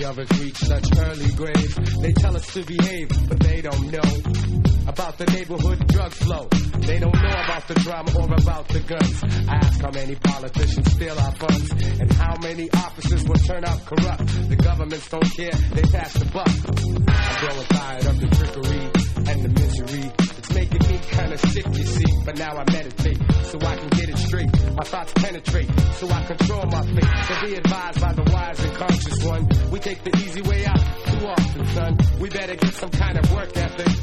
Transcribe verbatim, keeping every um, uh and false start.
of us reach such early graves. They tell us to behave, but they don't know about the neighborhood drug flow. They don't know about the drama or about the guns. I ask how many politicians steal our funds and how many officers will turn out corrupt. The governments don't care, they pass the buck. I'm growing tired of the trickery and the misery. It's making me kinda sick, you see. But now I meditate so I can get it straight. My thoughts penetrate so I control my fate. So be advised by the wise and conscious one. We take the easy way out too often, son. We better get some kind of work ethic.